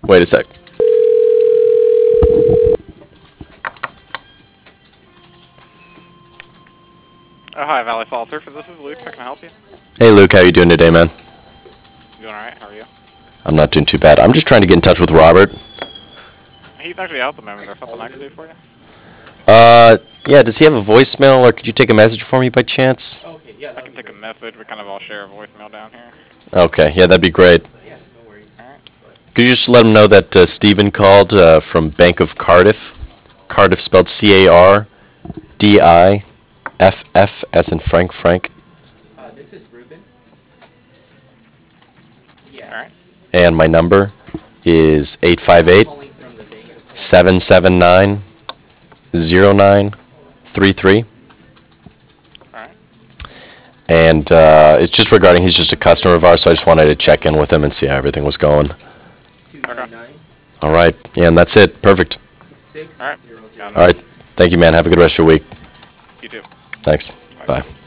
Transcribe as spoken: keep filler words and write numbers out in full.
Wait a sec. Oh, hi, Valley Fall Surfer. This is Luke. How can I help you? Hey, Luke. How you doing today, man? Doing alright. How are you? I'm not doing too bad. I'm just trying to get in touch with Robert. He's actually out at the moment. Is there something I can do for you? Uh, yeah, does he have a voicemail, or could you take a message for me by chance? Okay, yeah. I can take a message. We kind of all share a voicemail down here. Okay, yeah, that'd be great. Yeah, no worries. Alright. Could you just let him know that uh, Stephen called uh, from Bank of Cardiff? Cardiff spelled C A R D I F F as in Frank Frank. Uh, this is Ruben. Yeah. Alright. And my number is eight five eight, seven seven nine, zero nine three three. Alright. And uh, it's just regarding, he's just a customer of ours, so I just wanted to check in with him and see how everything was going. Okay. All right. Yeah, and that's it. Perfect. Alright. All right. Thank you, man. Have a good rest of your week. You too. Thanks. Bye.